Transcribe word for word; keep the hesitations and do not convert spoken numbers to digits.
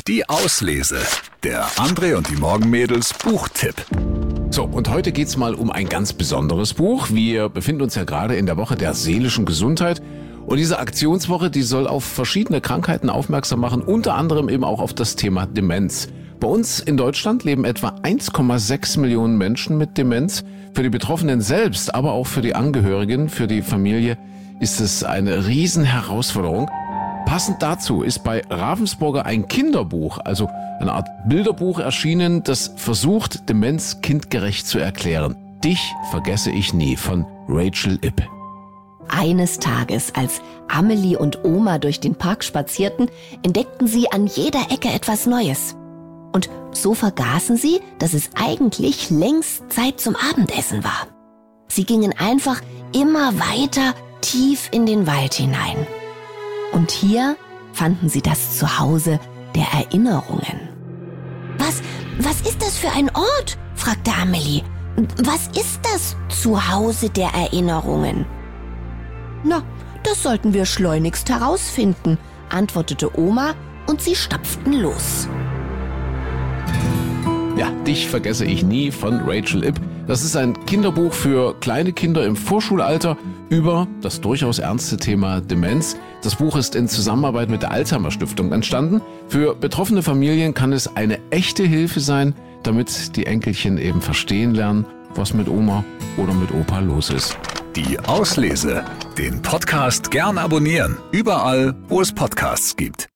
Die Auslese. Der André und die Morgenmädels Buchtipp. So, und heute geht's mal um ein ganz besonderes Buch. Wir befinden uns ja gerade in der Woche der seelischen Gesundheit. Und diese Aktionswoche, die soll auf verschiedene Krankheiten aufmerksam machen, unter anderem eben auch auf das Thema Demenz. Bei uns in Deutschland leben etwa eins Komma sechs Millionen Menschen mit Demenz. Für die Betroffenen selbst, aber auch für die Angehörigen, für die Familie ist es eine Riesenherausforderung. Passend dazu ist bei Ravensburger ein Kinderbuch, also eine Art Bilderbuch erschienen, das versucht, Demenz kindgerecht zu erklären. Dich vergesse ich nie von Rachel Ipp. Eines Tages, als Amelie und Oma durch den Park spazierten, entdeckten sie an jeder Ecke etwas Neues. Und so vergaßen sie, dass es eigentlich längst Zeit zum Abendessen war. Sie gingen einfach immer weiter tief in den Wald hinein. Und hier fanden sie das Zuhause der Erinnerungen. Was, was ist das für ein Ort? Fragte Amelie. Was ist das Zuhause der Erinnerungen? Na, das sollten wir schleunigst herausfinden, antwortete Oma und sie stapften los. Ja, Dich vergesse ich nie von Rachel Ipp. Das ist ein Kinderbuch für kleine Kinder im Vorschulalter über das durchaus ernste Thema Demenz. Das Buch ist in Zusammenarbeit mit der Alzheimer Stiftung entstanden. Für betroffene Familien kann es eine echte Hilfe sein, damit die Enkelchen eben verstehen lernen, was mit Oma oder mit Opa los ist. Die Auslese. Den Podcast gern abonnieren. Überall, wo es Podcasts gibt.